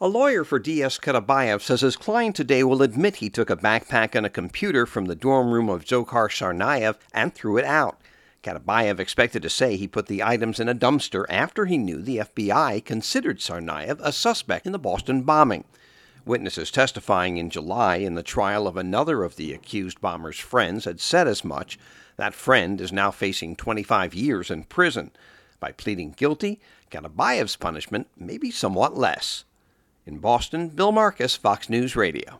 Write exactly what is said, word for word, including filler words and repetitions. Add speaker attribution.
Speaker 1: A lawyer for D S Katabayev says his client today will admit he took a backpack and a computer from the dorm room of Dzhokhar Tsarnaev and threw it out. Katabayev expected to say he put the items in a dumpster after he knew the F B I considered Tsarnaev a suspect in the Boston bombing. Witnesses testifying in July in the trial of another of the accused bomber's friends had said as much. That friend is now facing twenty-five years in prison. By pleading guilty, Katabayev's punishment may be somewhat less. In Boston, Bill Marcus, Fox News Radio.